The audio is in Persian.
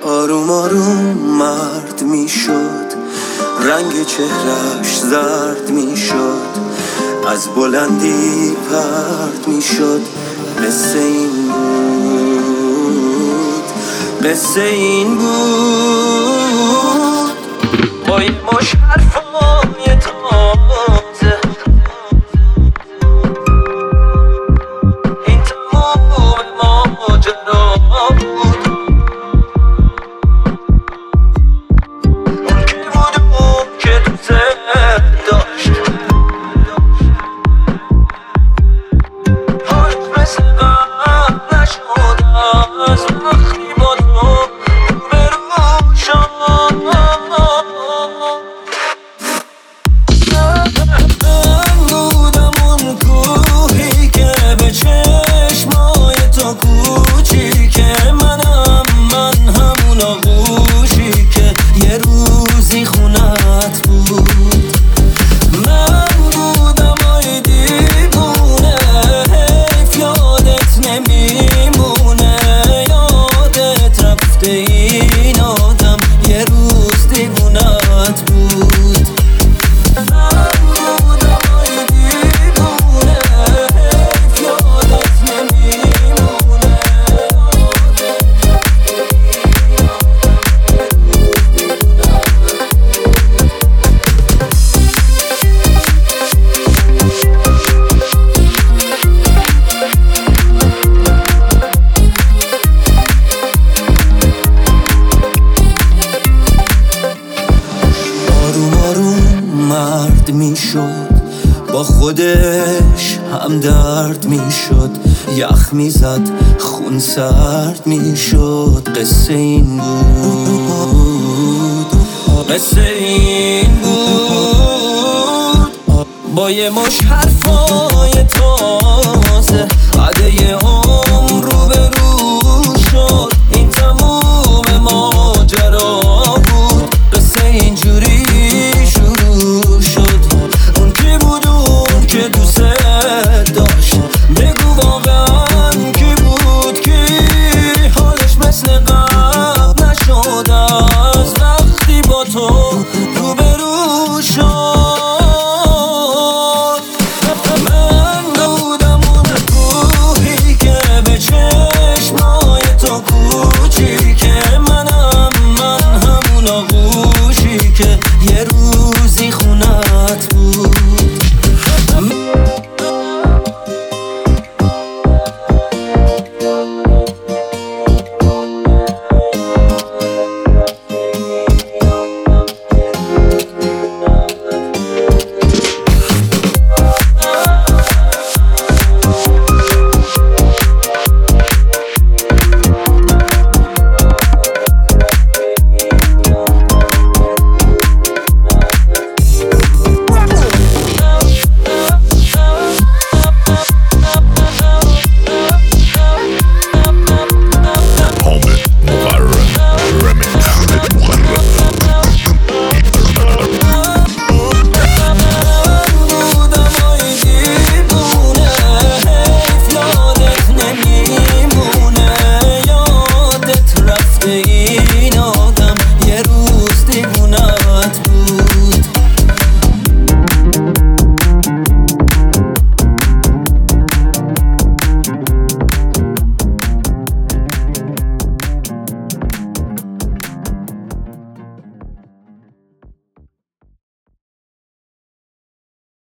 آروم آروم مرد میشد، رنگ چهرش زرد میشد، از بلندی پرد میشد. قصه این بود، قصه این بود. با یه مش حرفای تازه این تمام ماجرا بود. اون که بود اون که دوست داشت، حالت مثل قبل نشد از وقتی با تو روبرو شد. من بودم اون کوهی که به چشمای تو کوچیکه، من همون آغوشی که یه روزی خونت بود. من بودم آی دیوونه، حیف یادت نمیمونه، یادت رفته این آدم یه روز دیوونت بود. من بودم آی دیوونه، حیف یادت نمیمونه، آروم آروم مرد میشد، با خودش هم درد میشد، یخ میزد خون سرد میشد. قصه این بود، قصه این بود. با یه مش حرفای تازه، عده